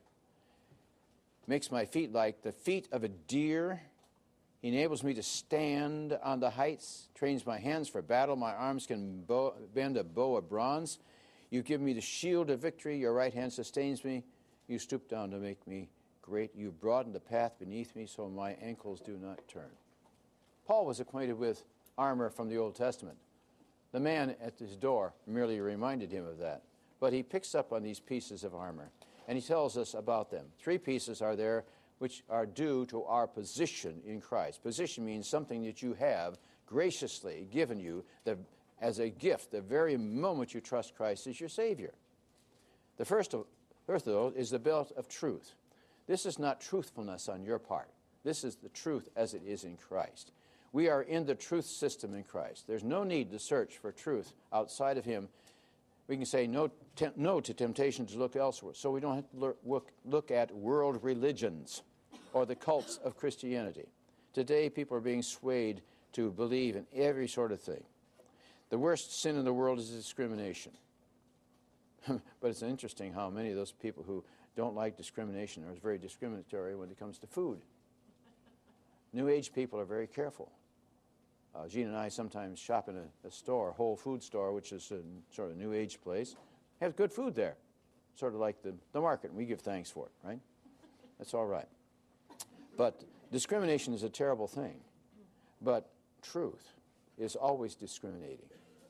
Speaker 1: makes my feet like the feet of a deer. He enables me to stand on the heights, trains my hands for battle. My arms can bend a bow of bronze. You give me the shield of victory. Your right hand sustains me. You stoop down to make me great. You broaden the path beneath me so my ankles do not turn. Paul was acquainted with armor from the Old Testament. The man at his door merely reminded him of that. But he picks up on these pieces of armor, and he tells us about them. 3 pieces are there which are due to our position in Christ. Position means something that you have graciously given you as a gift the very moment you trust Christ as your Savior. The first of those is the belt of truth. This is not truthfulness on your part. This is the truth as it is in Christ. We are in the truth system in Christ. There's no need to search for truth outside of him. We can say no to temptation to look elsewhere. So we don't have to look at world religions or the cults of Christianity. Today, people are being swayed to believe in every sort of thing. The worst sin in the world is discrimination. But it's interesting how many of those people who don't like discrimination are very discriminatory when it comes to food. New Age people are very careful. Gene and I sometimes shop in a store, Whole Food store, which is a sort of New Age place. Have good food there, sort of like the market, and we give thanks for it, right? That's all right. But discrimination is a terrible thing. But truth is always discriminating.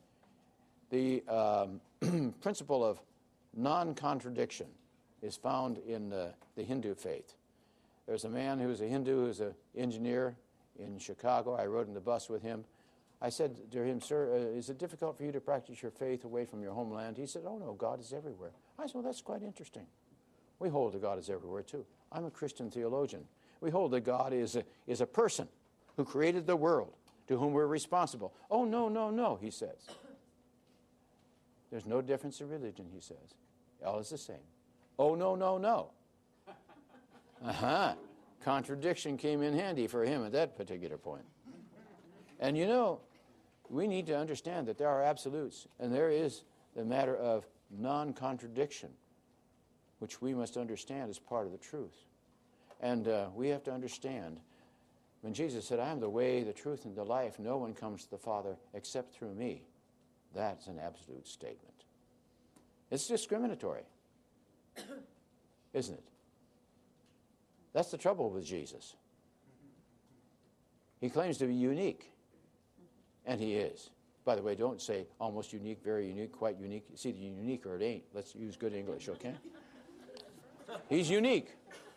Speaker 1: The principle of non-contradiction is found in the Hindu faith. There's a man who's a Hindu, who's an engineer in Chicago. I rode in the bus with him. I said to him, sir, is it difficult for you to practice your faith away from your homeland? He said, oh, no, God is everywhere. I said, well, that's quite interesting. We hold that God is everywhere, too. I'm a Christian theologian. We hold that God is a person who created the world, to whom we're responsible. Oh, no, no, no, he says. There's no difference in religion, he says. All is the same. Oh, no, no, no. Uh-huh. Contradiction came in handy for him at that particular point. And you know, we need to understand that there are absolutes, and there is the matter of non-contradiction, which we must understand as part of the truth. And we have to understand, when Jesus said, I am the way, the truth, and the life, no one comes to the Father except through me, that's an absolute statement. It's discriminatory, isn't it? That's the trouble with Jesus. He claims to be unique, and he is. By the way, don't say almost unique, very unique, quite unique. It's either unique or it ain't. Let's use good English, okay? He's unique.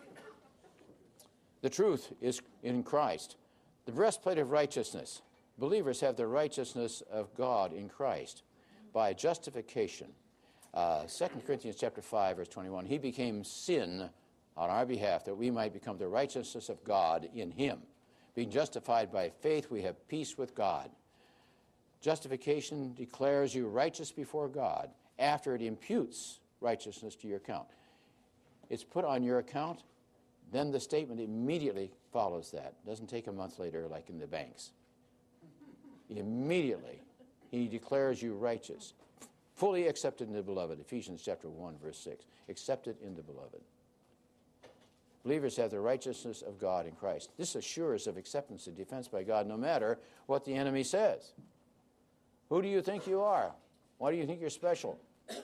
Speaker 1: The truth is in Christ. The breastplate of righteousness. Believers have the righteousness of God in Christ by justification. 2 Corinthians chapter 5, verse 21. He became sin on our behalf that we might become the righteousness of God in him. Being justified by faith, we have peace with God. Justification declares you righteous before God after it imputes righteousness to your account. It's put on your account, then the statement immediately follows that. It doesn't take a month later like in the banks. Immediately, he declares you righteous, fully accepted in the beloved. Ephesians chapter 1, verse 6. Accepted in the beloved. Believers have the righteousness of God in Christ. This assures of acceptance and defense by God no matter what the enemy says. Who do you think you are? Why do you think you're special?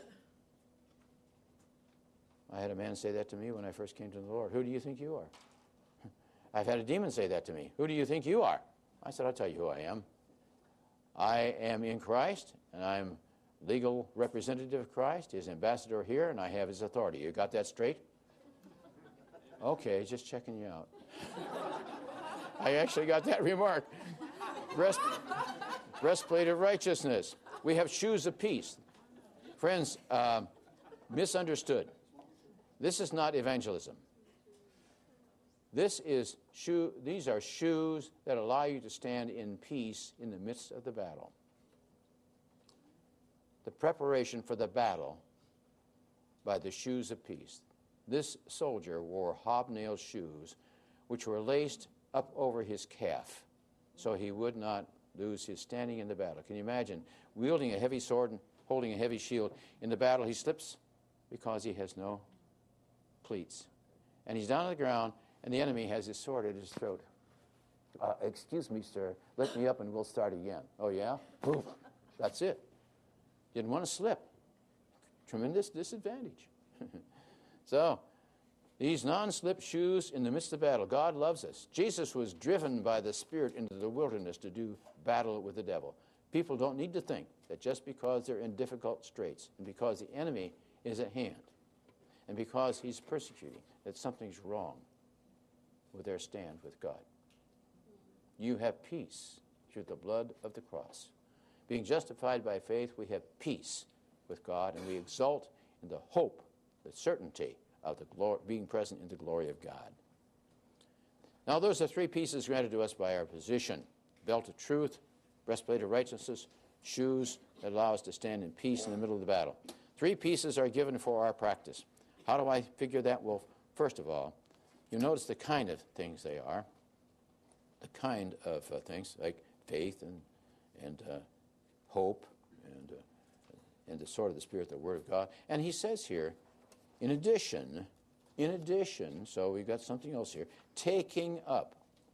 Speaker 1: I had a man say that to me when I first came to the Lord. Who do you think you are? I've had a demon say that to me. Who do you think you are? I said, I'll tell you who I am. I am in Christ, and I'm legal representative of Christ, his ambassador here, and I have his authority. You got that straight? Okay, just checking you out. I actually got that remark. Breastplate of righteousness. We have shoes of peace. Friends, misunderstood. This is not evangelism. These are shoes that allow you to stand in peace in the midst of the battle. The preparation for the battle by the shoes of peace. This soldier wore hobnail shoes which were laced up over his calf so he would not lose his standing in the battle. Can you imagine wielding a heavy sword and holding a heavy shield? In the battle he slips because he has no cleats. And he's down on the ground, and the enemy has his sword at his throat. Excuse me, sir. Let me up and we'll start again. Oh, yeah? Boom. That's it. Didn't want to slip. Tremendous disadvantage. So, these non-slip shoes in the midst of battle. God loves us. Jesus was driven by the Spirit into the wilderness to do battle with the devil. People don't need to think that just because they're in difficult straits and because the enemy is at hand and because he's persecuting, that something's wrong with their stand with God. You have peace through the blood of the cross. Being justified by faith, we have peace with God, and we exult in the hope, the certainty of the glory, being present in the glory of God. Now, those are three pieces granted to us by our position: belt of truth, breastplate of righteousness, shoes that allow us to stand in peace in the middle of the battle. Three pieces are given for our practice. How do I figure that? Well, first of all, you notice the kind of things they are. The kind of things like faith and hope and the sword of the Spirit, the Word of God. And he says here, in addition, so we've got something else here, taking up.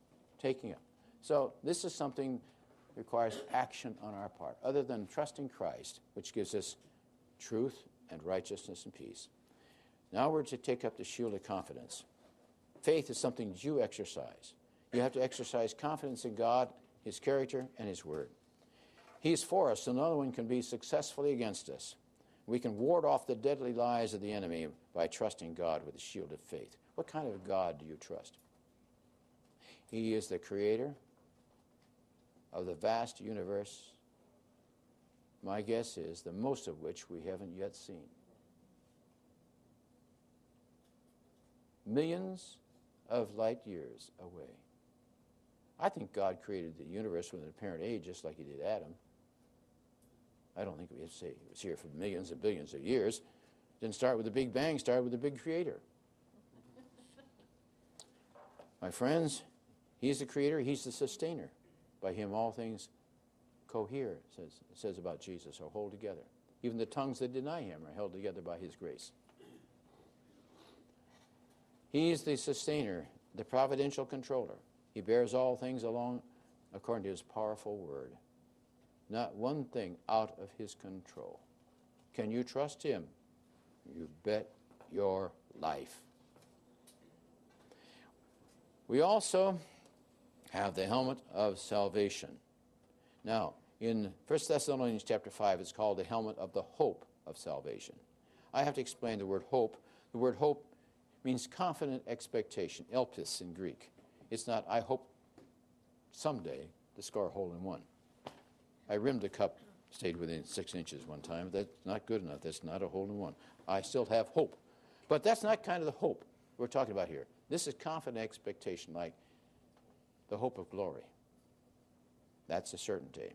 Speaker 1: So this is something that requires action on our part, other than trusting Christ, which gives us truth and righteousness and peace. Now we're to take up the shield of confidence. Faith is something that you exercise. You have to exercise confidence in God, his character, and his word. He's for us, so no one can be successfully against us. We can ward off the deadly lies of the enemy by trusting God with the shield of faith. What kind of God do you trust? He is the creator of the vast universe. My guess is the most of which we haven't yet seen. Millions of light years away. I think God created the universe with an apparent age just like he did Adam. I don't think we have to say it was here for millions and billions of years. Didn't start with the Big Bang, started with the big creator. My friends, he's the creator, he's the sustainer. By him all things cohere, it says about Jesus, or hold together. Even the tongues that deny him are held together by his grace. He is the sustainer, the providential controller. He bears all things along according to his powerful word. Not one thing out of his control. Can you trust him? You bet your life. We also have the helmet of salvation. Now, in 1 Thessalonians chapter 5, it's called the helmet of the hope of salvation. I have to explain the word hope. The word hope means confident expectation, elpis in Greek. It's not, I hope someday to score a hole in one. I rimmed a cup, stayed within 6 inches one time. That's not good enough. That's not a hole in one. I still have hope. But that's not kind of the hope we're talking about here. This is confident expectation, like the hope of glory. That's a certainty.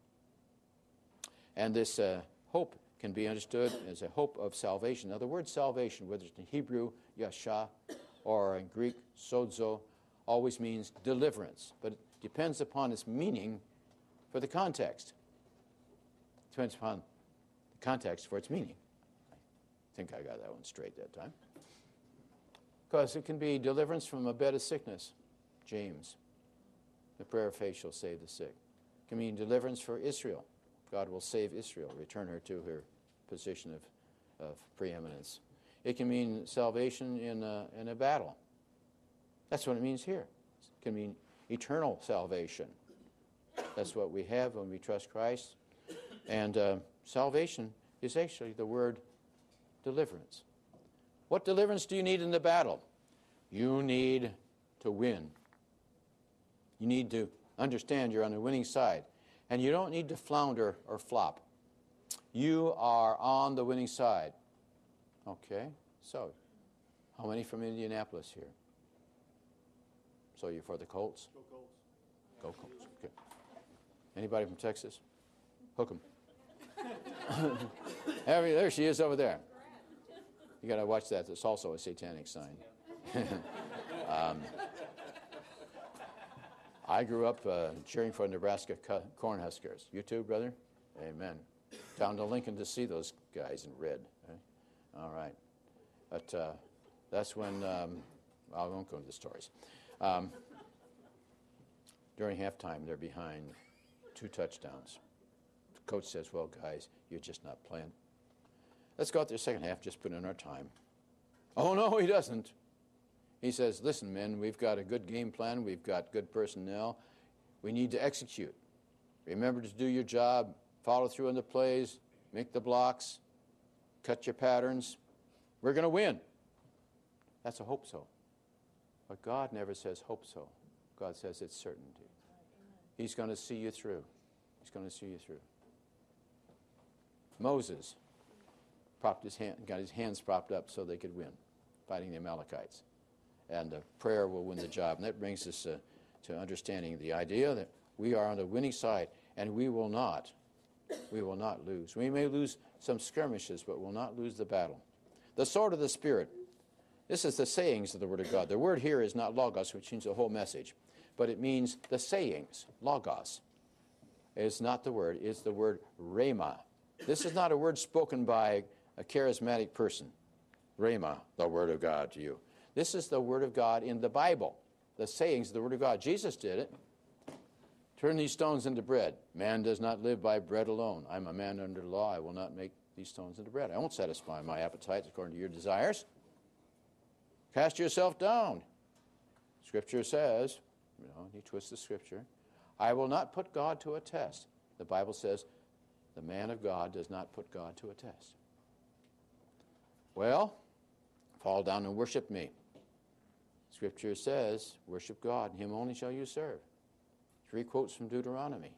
Speaker 1: And this hope can be understood as a hope of salvation. Now, the word salvation, whether it's in Hebrew, yasha, or in Greek, sozo, always means deliverance. But it depends upon its meaning for the context. It depends upon the context for its meaning. I think I got that one straight that time. Because it can be deliverance from a bed of sickness. James, the prayer of faith shall save the sick. It can mean deliverance for Israel. God will save Israel, return her to her position of preeminence. It can mean salvation in a battle. That's what it means here. It can mean eternal salvation. That's what we have when we trust Christ. And salvation is actually the word deliverance. What deliverance do you need in the battle? You need to win. You need to understand you're on the winning side. And you don't need to flounder or flop. You are on the winning side. Okay, so how many from Indianapolis here? So you're for the Colts?
Speaker 2: Go Colts.
Speaker 1: Go Colts, okay. Anybody from Texas? Hook 'em. There she is over there. You got to watch that. It's also a satanic sign. I grew up cheering for Nebraska Cornhuskers. You too, brother? Amen. Down to Lincoln to see those guys in red. Okay? All right. But that's when, I won't go into the stories. During halftime, they're behind 2 touchdowns. The coach says, well, guys, you're just not playing. Let's go out there second half, just put in our time. Oh, no, he doesn't. He says, listen, men, we've got a good game plan. We've got good personnel. We need to execute. Remember to do your job, follow through on the plays, make the blocks, cut your patterns. We're going to win. That's a hope so. But God never says hope so. God says it's certainty. He's going to see you through. He's going to see you through. Moses got his hands propped up so they could win, fighting the Amalekites. And prayer will win the job. And that brings us to understanding the idea that we are on the winning side, and we will not lose. We may lose some skirmishes, but will not lose the battle. The sword of the Spirit. This is the sayings of the Word of God. The word here is not logos, which means the whole message, but it means the sayings, logos. It's not the word, it's the word rhema. This is not a word spoken by a charismatic person. Rhema, the Word of God to you. This is the Word of God in the Bible, the sayings of the Word of God. Jesus did it. Turn these stones into bread. Man does not live by bread alone. I'm a man under the law. I will not make these stones into bread. I won't satisfy my appetites according to your desires. Cast yourself down. Scripture says, he twists the Scripture, I will not put God to a test. The Bible says, the man of God does not put God to a test. Well, fall down and worship me. Scripture says, worship God, and him only shall you serve. 3 quotes from Deuteronomy.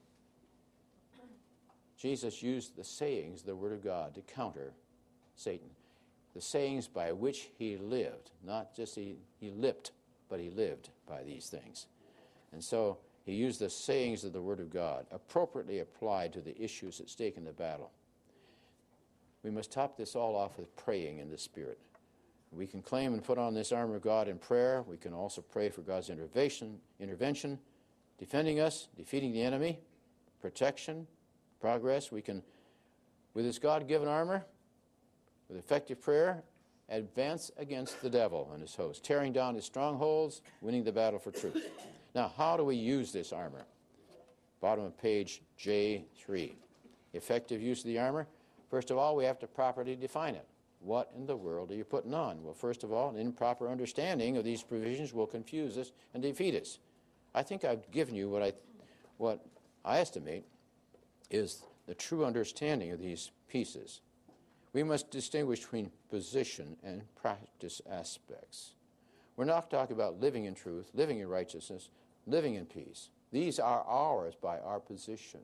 Speaker 1: Jesus used the sayings, the Word of God, to counter Satan. The sayings by which he lived. Not just he lipped, but he lived by these things. And so he used the sayings of the Word of God, appropriately applied to the issues at stake in the battle. We must top this all off with praying in the Spirit. We can claim and put on this armor of God in prayer. We can also pray for God's intervention, defending us, defeating the enemy, protection, progress. We can, with this God-given armor, with effective prayer, advance against the devil and his host, tearing down his strongholds, winning the battle for truth. Now, how do we use this armor? Bottom of page J3. Effective use of the armor. First of all, we have to properly define it. What in the world are you putting on? Well, first of all, an improper understanding of these provisions will confuse us and defeat us. I think I've given you what I estimate is the true understanding of these pieces. We must distinguish between position and practice aspects. We're not talking about living in truth, living in righteousness, living in peace. These are ours by our position.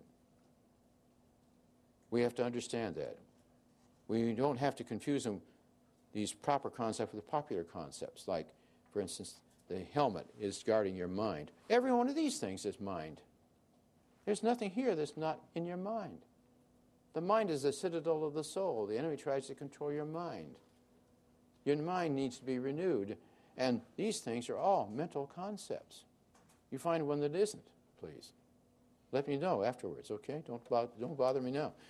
Speaker 1: We have to understand that. We don't have to confuse these proper concepts with popular concepts, like, for instance, the helmet is guarding your mind. Every one of these things is mind. There's nothing here that's not in your mind. The mind is the citadel of the soul. The enemy tries to control your mind. Your mind needs to be renewed, and these things are all mental concepts. You find one that isn't, please. Let me know afterwards, okay? Don't bother me now.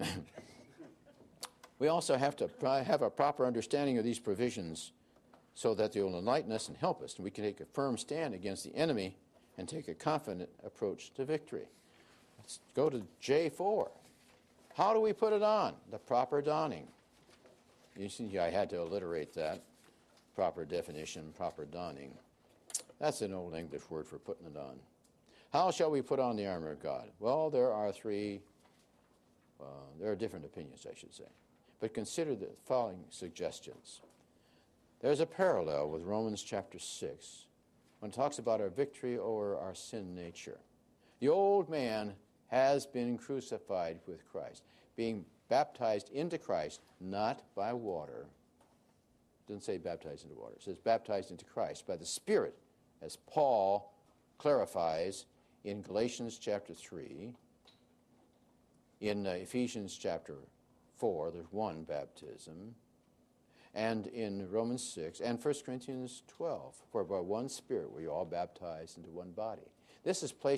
Speaker 1: We also have to have a proper understanding of these provisions so that they will enlighten us and help us, and we can take a firm stand against the enemy and take a confident approach to victory. Let's go to J4. How do we put it on? The proper donning. You see, I had to alliterate that. Proper definition, proper donning. That's an old English word for putting it on. How shall we put on the armor of God? Well, there are different opinions, I should say. But consider the following suggestions. There's a parallel with Romans chapter 6 when it talks about our victory over our sin nature. The old man has been crucified with Christ, being baptized into Christ, not by water. It doesn't say baptized into water. It says baptized into Christ by the Spirit, as Paul clarifies in Galatians chapter 3, in Ephesians chapter 4, there's one baptism, and in Romans 6, and 1 Corinthians 12, for by one Spirit we all baptized into one body. This is placed